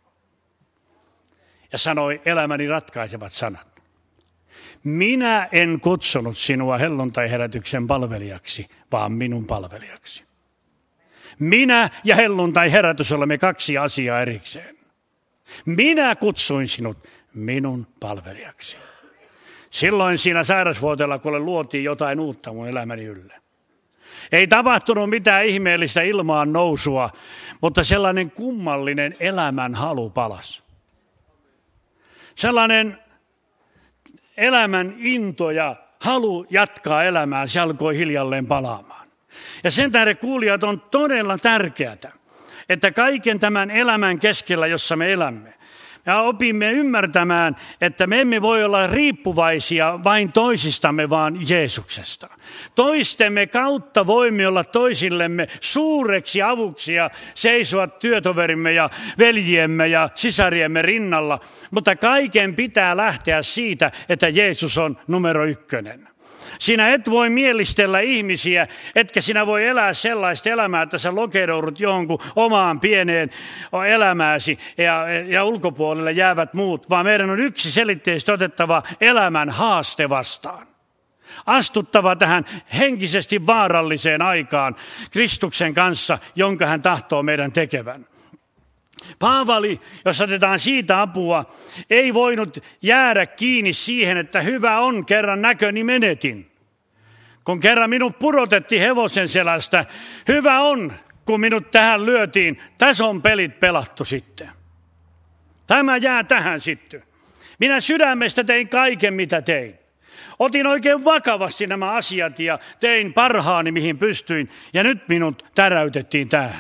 Ja sanoi elämäni ratkaisevat sanat. Minä en kutsunut sinua helluntai-herätyksen palvelijaksi, vaan minun palvelijaksi. Minä ja helluntai-herätys olemme 2 asiaa erikseen. Minä kutsuin sinut minun palvelijaksi. Silloin siinä sairasvuoteella, kun luotiin jotain uutta mun elämäni ylle. Ei tapahtunut mitään ihmeellistä ilmaan nousua, mutta sellainen kummallinen elämän halu palasi. Sellainen elämän into ja halu jatkaa elämää, se alkoi hiljalleen palaamaan. Ja sen tähden kuulijat on todella tärkeää, että kaiken tämän elämän keskellä, jossa me elämme, ja opimme ymmärtämään, että me emme voi olla riippuvaisia vain toisistamme, vaan Jeesuksesta. Toistemme kautta voimme olla toisillemme suureksi avuksi ja seisoa työtoverimme ja veljiemme ja sisariemme rinnalla. Mutta kaiken pitää lähteä siitä, että Jeesus on numero 1. Sinä et voi mielistellä ihmisiä, etkä sinä voi elää sellaista elämää, että sä lokeroudut johonkin omaan pieneen elämääsi ja ulkopuolelle jäävät muut, vaan meidän on yksiselitteisesti otettava elämän haaste vastaan. Astuttava tähän henkisesti vaaralliseen aikaan Kristuksen kanssa, jonka hän tahtoo meidän tekevän. Paavali, jos otetaan siitä apua, ei voinut jäädä kiinni siihen, että hyvä on, kerran näköni menetin. Kun kerran minut pudotettiin hevosen selästä, hyvä on, kun minut tähän lyötiin. Tässä on pelit pelattu sitten. Tämä jää tähän sitten. Minä sydämestä tein kaiken, mitä tein. Otin oikein vakavasti nämä asiat ja tein parhaani, mihin pystyin. Ja nyt minut täräytettiin tähän.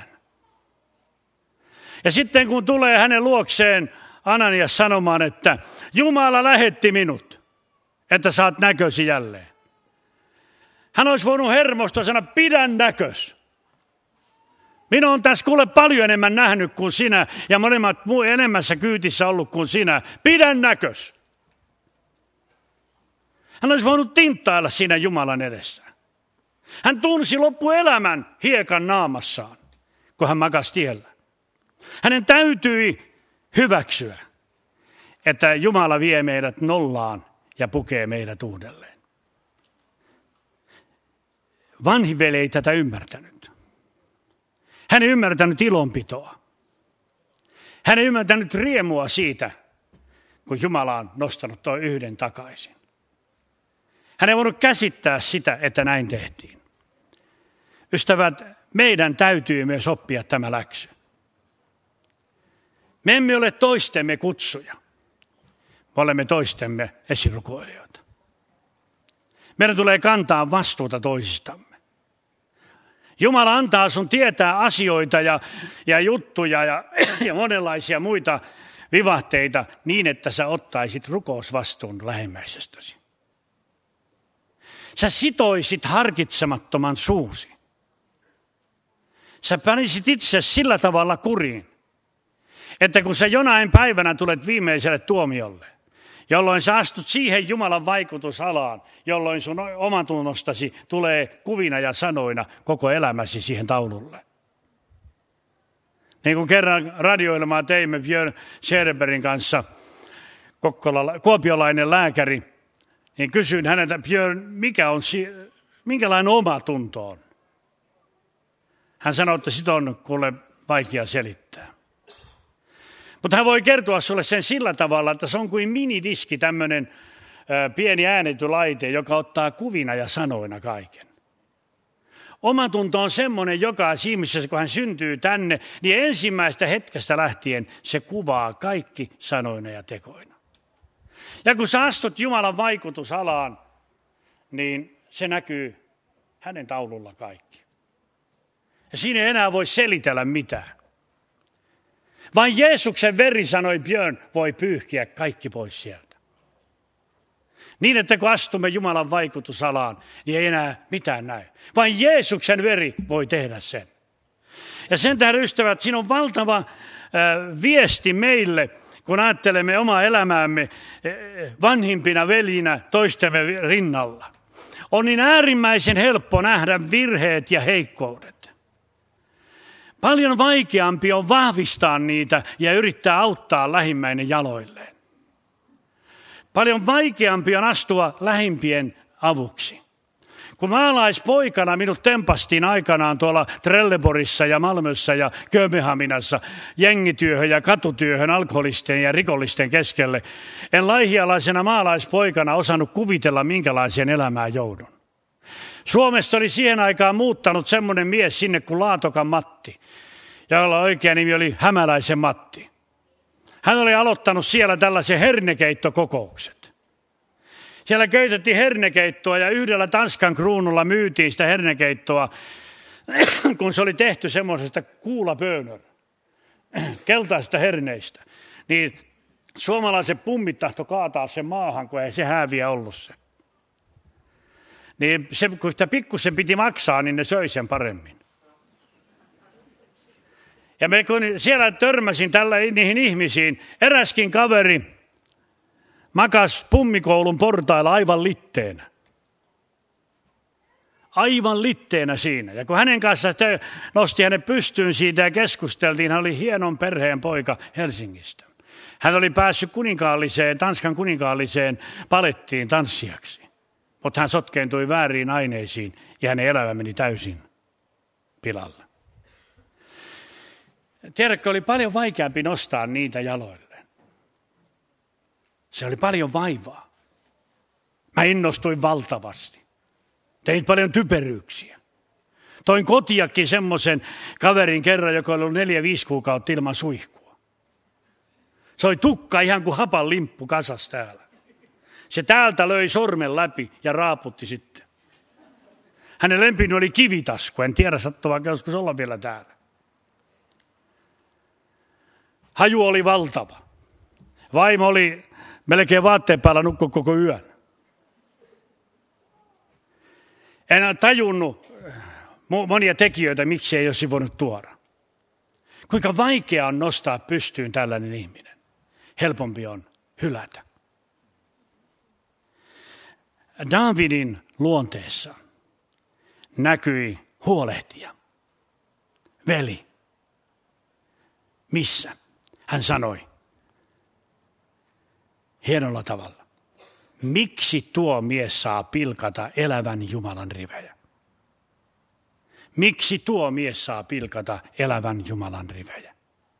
Ja sitten kun tulee hänen luokseen Ananias sanomaan, että Jumala lähetti minut, että saat näkösi jälleen. Hän olisi voinut hermostua sanoa, pidä näkös. Minä olen tässä kuule paljon enemmän nähnyt kuin sinä ja molemmat enemmässä kyytissä ollut kuin sinä. Pidä näkös. Hän olisi voinut tinttailla siinä Jumalan edessä. Hän tunsi loppuelämän hiekan naamassaan, kun hän makasi tiellä. Hänen täytyi hyväksyä, että Jumala vie meidät nollaan ja pukee meidät uudelleen. Vanhin veli ei tätä ymmärtänyt. Hän ei ymmärtänyt ilonpitoa. Hän ei ymmärtänyt riemua siitä, kun Jumala on nostanut toi yhden takaisin. Hän ei voinut käsittää sitä, että näin tehtiin. Ystävät, meidän täytyy myös oppia tämä läksy. Me emme ole toistemme kutsuja. Me olemme toistemme esirukoilijoita. Meidän tulee kantaa vastuuta toisistamme. Jumala antaa sun tietää asioita ja juttuja ja monenlaisia muita vivahteita niin, että sä ottaisit rukousvastuun lähimmäisestäsi. Sä sitoisit harkitsemattoman suusi. Sä panisit itse sillä tavalla kuriin, että kun sä jonain päivänä tulet viimeiselle tuomiolle, jolloin sä astut siihen Jumalan vaikutusalaan, jolloin sun omatunnostasi tulee kuvina ja sanoina koko elämäsi siihen taululle. Niin kuin kerran radioilmaa teimme Björn Scherbergin kanssa, kuopiolainen lääkäri, niin kysyin häneltä, Björn, minkälainen omatunto on? Hän sanoi, että sitä on kuule vaikea selittää. Mutta hän voi kertoa sulle sen sillä tavalla, että se on kuin minidiski, tämmöinen pieni äänitylaite, joka ottaa kuvina ja sanoina kaiken. Omatunto on semmoinen jokaisessa ihmisessä, kun hän syntyy tänne, niin ensimmäistä hetkestä lähtien se kuvaa kaikki sanoina ja tekoina. Ja kun sä astut Jumalan vaikutusalaan, niin se näkyy hänen taululla kaikki. Ja siinä ei enää voi selitellä mitään. Vain Jeesuksen veri, sanoi Björn, voi pyyhkiä kaikki pois sieltä. Niin, että kun astumme Jumalan vaikutusalaan, niin ei enää mitään näy. Vain Jeesuksen veri voi tehdä sen. Ja sen tähden, ystävät, siinä on valtava viesti meille, kun ajattelemme omaa elämäämme vanhimpina veljinä toistemme rinnalla. On niin äärimmäisen helppo nähdä virheet ja heikkoudet. Paljon vaikeampi on vahvistaa niitä ja yrittää auttaa lähimmäinen jaloilleen. Paljon vaikeampi on astua lähimpien avuksi. Kun maalaispoikana minut tempastiin aikanaan tuolla Trelleborgissa ja Malmössä ja Kööpenhaminassa jengityöhön ja katutyöhön alkoholisten ja rikollisten keskelle, en laihialaisena maalaispoikana osannut kuvitella, minkälaiseen elämään joudun. Suomesta oli siihen aikaan muuttanut semmoinen mies sinne kuin Laatokan Matti, jolla oikea nimi oli Hämäläisen Matti. Hän oli aloittanut siellä tällaisen hernekeittokokoukset. Siellä keitettiin hernekeittoa ja yhdellä Tanskan kruunulla myytiin sitä hernekeittoa, kun se oli tehty semmoisesta kuulapöönön, keltaisesta herneistä. Niin suomalaiset pummit tahto kaataa sen maahan, kun ei se hääviä ollut se. Niin se, kun sitä pikkusen piti maksaa, niin ne söi sen paremmin. Ja me kun siellä törmäsin niihin ihmisiin, eräskin kaveri makas pummikoulun portailla aivan litteenä. Aivan litteenä siinä. Ja kun hänen kanssaan nosti hänet pystyyn siitä ja keskusteltiin, hän oli hienon perheen poika Helsingistä. Hän oli päässyt Tanskan kuninkaalliseen palettiin tanssijaksi. Mutta hän sotkeentui vääriin aineisiin ja hänen elämä meni täysin pilalle. Tiedätkö, oli paljon vaikeampi nostaa niitä jaloilleen. Se oli paljon vaivaa. Mä innostuin valtavasti. Tein paljon typeryyksiä. Toin kotiakin semmoisen kaverin kerran, joka oli ollut 4-5 kuukautta ilman suihkua. Se oli tukka ihan kuin hapan limppu kasas täällä. Se täältä löi sormen läpi ja raaputti sitten. Hänen lempini oli kivitasku. En tiedä, sattuvaanko joskus olla vielä täällä. Haju oli valtava. Vaimo oli melkein vaatteen päällä nukkui koko yön. En tajunnut monia tekijöitä, miksi ei olisi voinut tuoda. Kuinka vaikea on nostaa pystyyn tällainen ihminen. Helpompi on hylätä. Daavidin luonteessa näkyi huolehtija. Veli. Missä? Hän sanoi hienolla tavalla. Miksi tuo mies saa pilkata elävän Jumalan rivejä? Miksi tuo mies saa pilkata elävän Jumalan rivejä?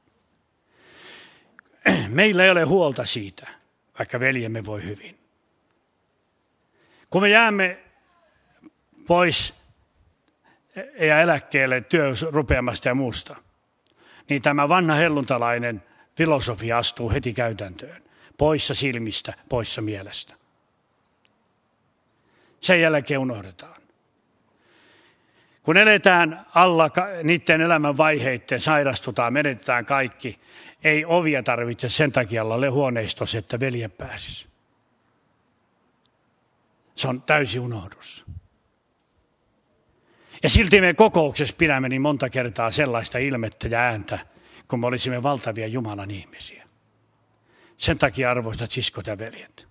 Meillä ei ole huolta siitä, vaikka veljemme voi hyvin. Kun me jäämme pois ja eläkkeelle työrupeamasta ja muusta, niin tämä vanha helluntalainen filosofia astuu heti käytäntöön. Poissa silmistä, poissa mielestä. Sen jälkeen unohdetaan. Kun eletään alla niiden elämän vaiheiden, sairastutaan, menetetään kaikki, ei ovia tarvitse sen takia olla huoneistossa, että velje pääsisi. Se on täysi unohdus. Ja silti me kokouksessa pidämme niin monta kertaa sellaista ilmettä ja ääntä, kun me olisimme valtavia Jumalan ihmisiä. Sen takia arvoistat siskot ja veljet.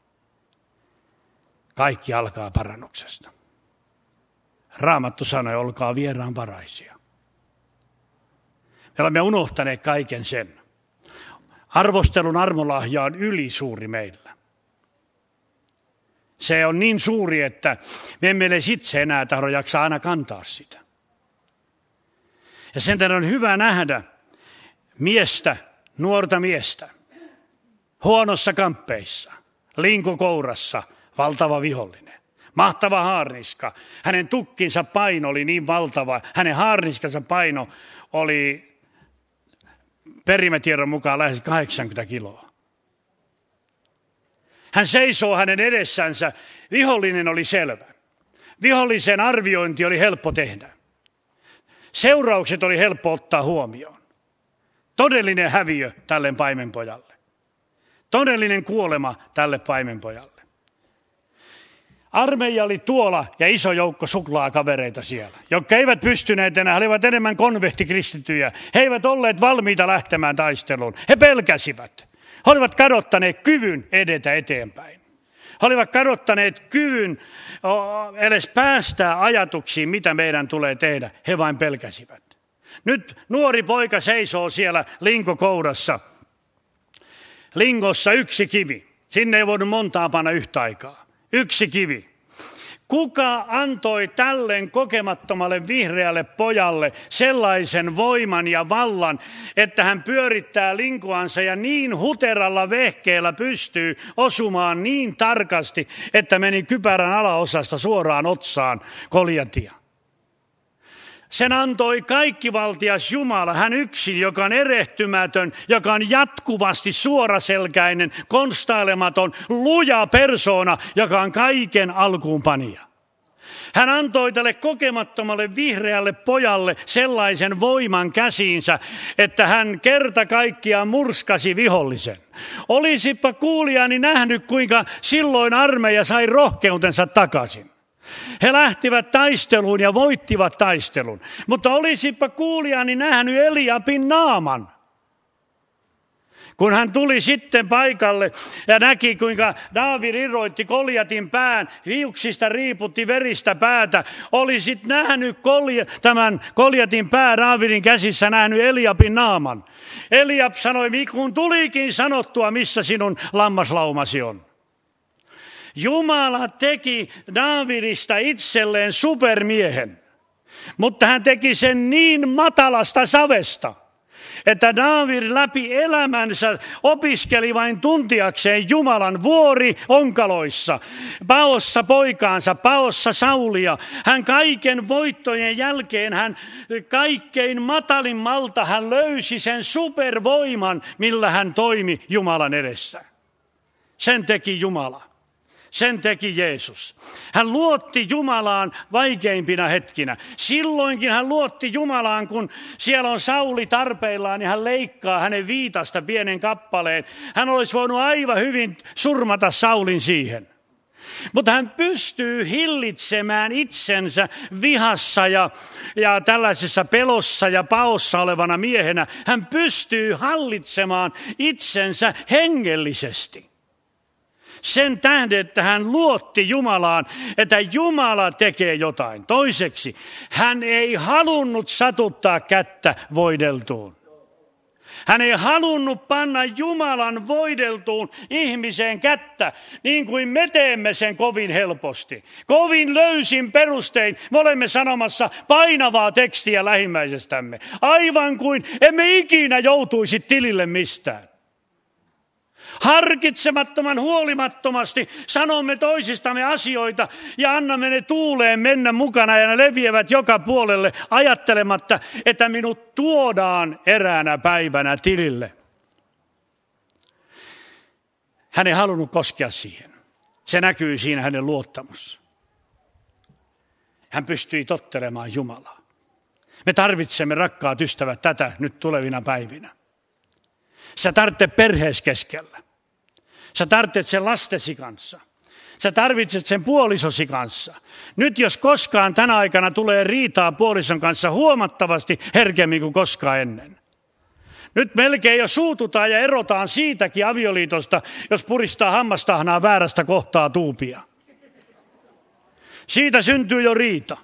Kaikki alkaa parannuksesta. Raamattu sanoi, olkaa vieraanvaraisia. Me olemme unohtaneet kaiken sen. Arvostelun armolahja on ylisuuri meillä. Se on niin suuri, että me emme edes itse enää tahdo jaksaa aina kantaa sitä. Ja sen tähden on hyvä nähdä miestä, nuorta miestä, huonossa kamppeissa, linkokourassa, valtava vihollinen. Mahtava haarniska. Hänen tukkinsa paino oli niin valtava. Hänen haarniskansa paino oli perimätiedon mukaan lähes 80 kiloa. Hän seisoo hänen edessänsä. Vihollinen oli selvä. Vihollisen arviointi oli helppo tehdä. Seuraukset oli helppo ottaa huomioon. Todellinen häviö tälle paimenpojalle. Todellinen kuolema tälle paimenpojalle. Armeija oli tuolla ja iso joukko suklaakavereita siellä, jotka eivät pystyneet enää, he olivat enemmän konvehtikristittyjä. He eivät olleet valmiita lähtemään taisteluun. He pelkäsivät. He olivat kadottaneet kyvyn edetä eteenpäin. He olivat kadottaneet kyvyn edes päästää ajatuksiin, mitä meidän tulee tehdä. He vain pelkäsivät. Nyt nuori poika seisoo siellä linkokourassa. Lingossa yksi kivi. Sinne ei voinut montaa panna yhtä aikaa. Yksi kivi. Kuka antoi tälle kokemattomalle vihreälle pojalle sellaisen voiman ja vallan, että hän pyörittää linkoansa ja niin huteralla vehkeellä pystyy osumaan niin tarkasti, että meni kypärän alaosasta suoraan otsaan Goljatia? Sen antoi kaikkivaltias Jumala, hän yksin, joka on erehtymätön, joka on jatkuvasti suoraselkäinen, konstailematon, luja persoona, joka on kaiken alkuunpanija. Hän antoi tälle kokemattomalle vihreälle pojalle sellaisen voiman käsiinsä, että hän kerta kaikkiaan murskasi vihollisen. Olisipa kuulijani nähnyt, kuinka silloin armeija sai rohkeutensa takaisin. He lähtivät taisteluun ja voittivat taistelun, mutta olisipa kuulijani nähnyt Eliabin naaman. Kun hän tuli sitten paikalle ja näki, kuinka Daavid irroitti Goljatin pään, hiuksista riiputti veristä päätä, olisit nähnyt tämän Goljatin pää Daavidin käsissä, nähnyt Eliabin naaman. Eliab sanoi, kun tulikin sanottua, missä sinun lammaslaumasi on. Jumala teki Daavidista itselleen supermiehen, mutta hän teki sen niin matalasta savesta, että Daavid läpi elämänsä opiskeli vain tuntiakseen Jumalan vuori onkaloissa, paossa poikaansa, paossa Saulia. Hän kaiken voittojen jälkeen, hän kaikkein matalimmalta, hän löysi sen supervoiman, millä hän toimi Jumalan edessä. Sen teki Jumala. Sen teki Jeesus. Hän luotti Jumalaan vaikeimpina hetkinä. Silloinkin hän luotti Jumalaan, kun siellä on Sauli tarpeillaan, niin hän leikkaa hänen viitasta pienen kappaleen. Hän olisi voinut aivan hyvin surmata Saulin siihen. Mutta hän pystyy hillitsemään itsensä vihassa ja tällaisessa pelossa ja paossa olevana miehenä. Hän pystyy hallitsemaan itsensä hengellisesti. Sen tähden, että hän luotti Jumalaan, että Jumala tekee jotain. Toiseksi, hän ei halunnut satuttaa kättä voideltuun. Hän ei halunnut panna Jumalan voideltuun ihmiseen kättä, niin kuin me teemme sen kovin helposti. Kovin löysin perustein me olemme sanomassa painavaa tekstiä lähimmäisestämme. Aivan kuin emme ikinä joutuisi tilille mistään. Harkitsemattoman huolimattomasti sanomme toisistamme asioita ja annamme ne tuuleen mennä mukana ja ne leviävät joka puolelle ajattelematta, että minut tuodaan eräänä päivänä tilille. Hän ei halunnut koskea siihen. Se näkyy siinä hänen luottamus. Hän pystyi tottelemaan Jumalaa. Me tarvitsemme, rakkaat ystävät, tätä nyt tulevina päivinä. Sä tarvitset perhees keskellä. Sä tarvitset sen lastesi kanssa. Sä tarvitset sen puolisosi kanssa. Nyt jos koskaan tänä aikana tulee riitaa puolison kanssa huomattavasti herkemmin kuin koskaan ennen. Nyt melkein jo suututaan ja erotaan siitäkin avioliitosta, jos puristaa hammastahnaa väärästä kohtaa tuupia. Siitä syntyy jo riita.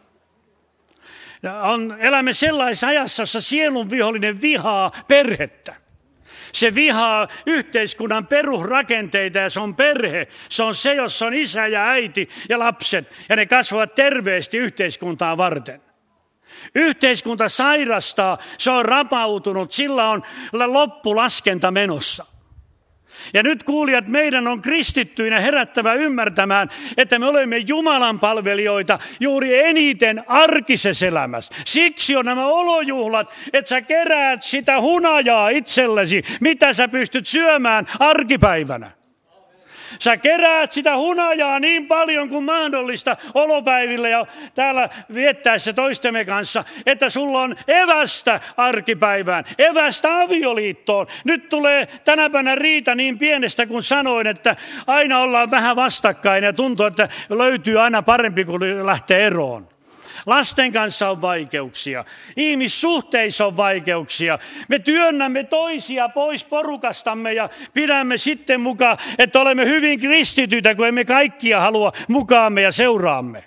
Elämme sellaisessa ajassa, jossa sielun vihollinen vihaa perhettä. Se vihaa yhteiskunnan perusrakenteita ja se on perhe. Se on se, jossa on isä ja äiti ja lapset ja ne kasvavat terveesti yhteiskuntaa varten. Yhteiskunta sairastaa, se on rapautunut, sillä on loppulaskenta menossa. Ja nyt kuulijat, meidän on kristittyinä herättävä ymmärtämään, että me olemme Jumalan palvelijoita juuri eniten arkisessa elämässä. Siksi on nämä olojuhlat, että sä keräät sitä hunajaa itsellesi, mitä sä pystyt syömään arkipäivänä. Sä keräät sitä hunajaa niin paljon kuin mahdollista olopäivillä ja täällä viettäessä toistemme kanssa, että sulla on evästä arkipäivään, evästä avioliittoon. Nyt tulee tänäpänä riita niin pienestä kuin sanoin, että aina ollaan vähän vastakkain ja tuntuu, että löytyy aina parempi kuin lähtee eroon. Lasten kanssa on vaikeuksia, ihmissuhteissa on vaikeuksia. Me työnnämme toisia pois porukastamme ja pidämme sitten mukaan, että olemme hyvin kristityitä, kun emme kaikkia halua mukaamme ja seuraamme.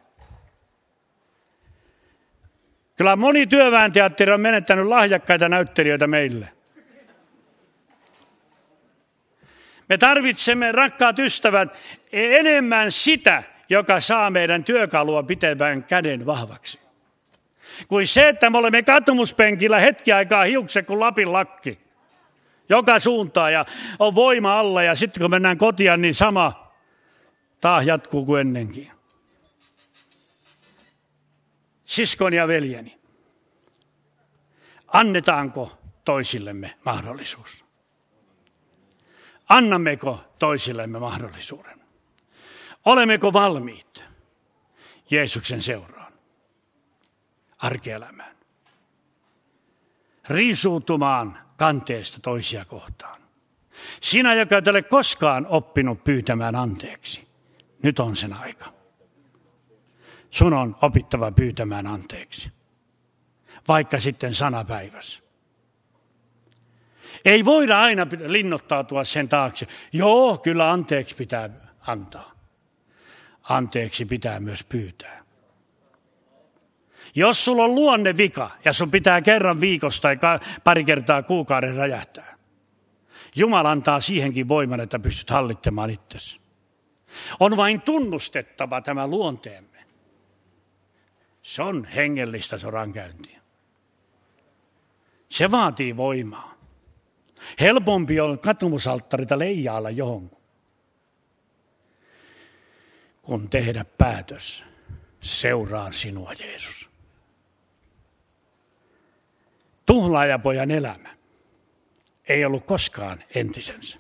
Kyllä moni työväenteatteri on menettänyt lahjakkaita näyttelijöitä meille. Me tarvitsemme, rakkaat ystävät, enemmän sitä, joka saa meidän työkalua pitävän käden vahvaksi. Kuin se, että me olemme katumuspenkillä hetki aikaa hiukset kuin Lapin lakki. Joka suuntaan ja on voima alla ja sitten kun mennään kotiin, niin sama taas jatkuu kuin ennenkin. Siskoni ja veljeni, annetaanko toisillemme mahdollisuus? Annammeko toisillemme mahdollisuuden? Olemmeko valmiit Jeesuksen seuraan, arkielämään, riisuutumaan kanteesta toisia kohtaan? Sinä, joka et ole koskaan oppinut pyytämään anteeksi, nyt on sen aika. Sun on opittava pyytämään anteeksi, vaikka sitten sanapäivässä. Ei voida aina linnoittautua sen taakse. Joo, kyllä anteeksi pitää antaa. Anteeksi pitää myös pyytää. Jos sulla on luonnevika ja sun pitää kerran viikossa tai pari kertaa kuukauden räjähtää, Jumala antaa siihenkin voiman, että pystyt hallitsemaan itsesi. On vain tunnustettava tämä luonteemme. Se on hengellistä sodankäyntiä. Se vaatii voimaa. Helpompi on katumusalttarita leijailla johonkin, kun tehdä päätös. Seuraan sinua, Jeesus. Tuhlaajapojan elämä ei ollut koskaan entisensä.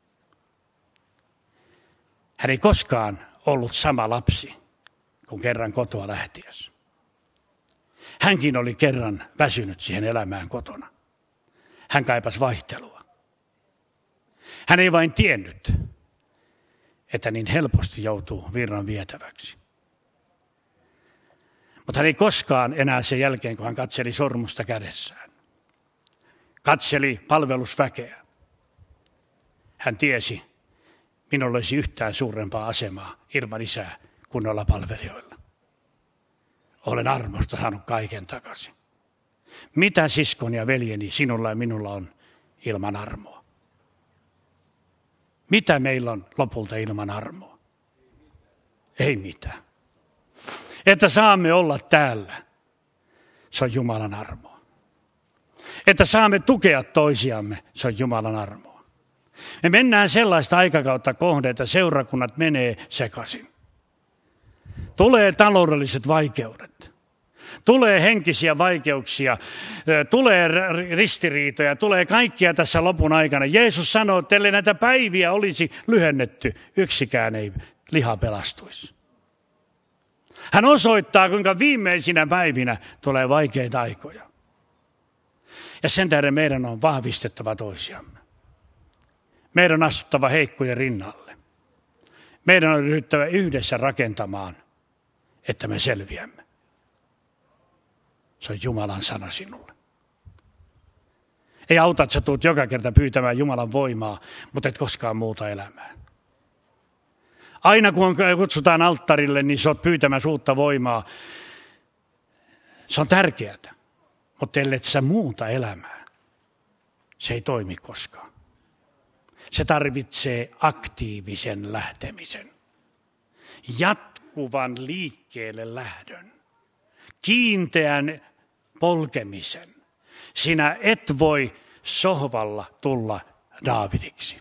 Hän ei koskaan ollut sama lapsi kuin kerran kotoa lähtiessä. Hänkin oli kerran väsynyt siihen elämään kotona. Hän kaipasi vaihtelua. Hän ei vain tiennyt, että niin helposti joutuu virran vietäväksi. Mutta hän ei koskaan enää sen jälkeen, kun hän katseli sormusta kädessään. Katseli palvelusväkeä. Hän tiesi, minulla olisi yhtään suurempaa asemaa ilman isää kuin olla palvelijoilla. Olen armosta saanut kaiken takaisin. Mitä siskoni ja veljeni sinulla ja minulla on ilman armoa? Mitä meillä on lopulta ilman armoa? Ei mitään. Että saamme olla täällä, se on Jumalan armoa. Että saamme tukea toisiamme, se on Jumalan armoa. Me mennään sellaista aikakautta kohden, että seurakunnat menee sekaisin. Tulee taloudelliset vaikeudet. Tulee henkisiä vaikeuksia, tulee ristiriitoja, tulee kaikkia tässä lopun aikana. Jeesus sanoo, että ellei näitä päiviä olisi lyhennetty, yksikään ei liha pelastuisi. Hän osoittaa, kuinka viimeisinä päivinä tulee vaikeita aikoja. Ja sen tähden meidän on vahvistettava toisiamme. Meidän on astuttava heikkojen rinnalle. Meidän on ryhdyttävä yhdessä rakentamaan, että me selviämme. Se on Jumalan sana sinulle. Ei auta, että sä tulet joka kerta pyytämään Jumalan voimaa, mutta et koskaan muuta elämää. Aina kun kutsutaan alttarille, niin sä oot pyytämässä uutta voimaa. Se on tärkeää, mutta ellet sä muuta elämää, se ei toimi koskaan. Se tarvitsee aktiivisen lähtemisen, jatkuvan liikkeelle lähdön, kiinteän polkemisen. Sinä et voi sohvalla tulla Daavidiksi.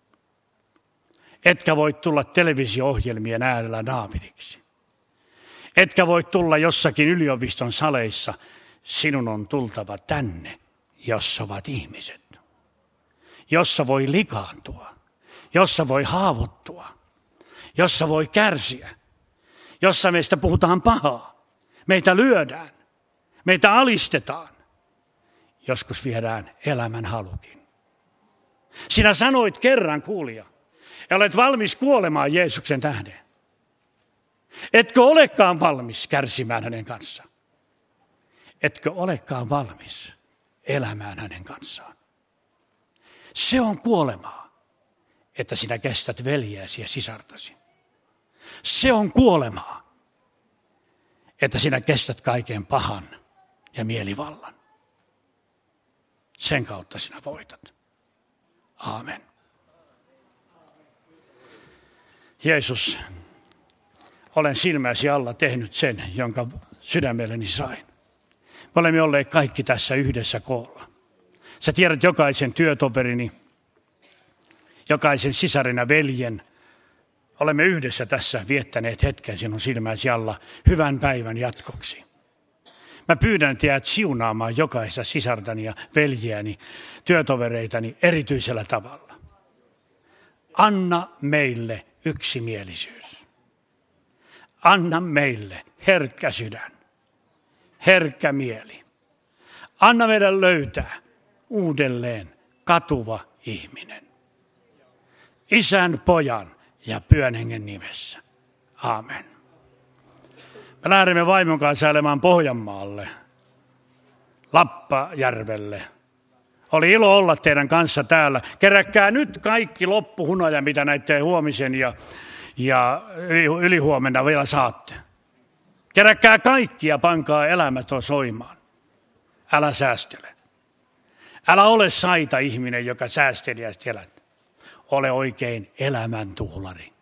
Etkä voi tulla televisio-ohjelmien äärellä Daavidiksi. Etkä voi tulla jossakin yliopiston saleissa. Sinun on tultava tänne, jossa ovat ihmiset. Jossa voi likaantua. Jossa voi haavoittua. Jossa voi kärsiä. Jossa meistä puhutaan pahaa. Meitä lyödään. Meitä alistetaan. Joskus viedään elämän halukin. Sinä sanoit kerran, kuulija, ja olet valmis kuolemaan Jeesuksen tähden. Etkö olekaan valmis kärsimään hänen kanssaan? Etkö olekaan valmis elämään hänen kanssaan? Se on kuolemaa, että sinä kestät veljeäsi ja sisartasi. Se on kuolemaa, että sinä kestät kaiken pahan ja mielivallan. Sen kautta sinä voitat. Aamen. Jeesus, olen silmäsi alla tehnyt sen, jonka sydämelleni sain. Me olemme olleet kaikki tässä yhdessä koolla. Sä tiedät jokaisen työtoverini, jokaisen sisarina veljen. Olemme yhdessä tässä viettäneet hetken sinun silmäsi alla hyvän päivän jatkoksi. Mä pyydän teidät siunaamaan jokaista sisartani ja veljiäni, työtovereitani erityisellä tavalla. Anna meille yksimielisyys. Anna meille herkkä sydän, herkkä mieli. Anna meidän löytää uudelleen katuva ihminen. Isän, Pojan ja Pyhän Hengen nimessä. Aamen. Me lähdemme vaimon kanssa sailemaan Pohjanmaalle, Lappajärvelle. Oli ilo olla teidän kanssa täällä. Keräkkää nyt kaikki loppuhunaja, mitä näitte huomisen ja ylihuomenna vielä saatte. Keräkkää kaikki ja pankaa elämät soimaan. Älä säästele. Älä ole saita ihminen, joka säästeliästi elät. Ole oikein elämän tuhlari.